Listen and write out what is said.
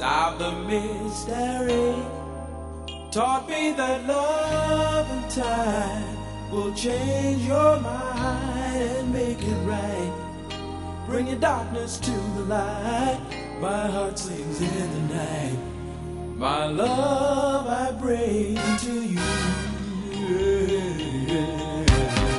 Solve the mystery. Taught me that love and time will change your mind and make it right. Bring your darkness to the light. My heart sings in the night. My love I bring to you.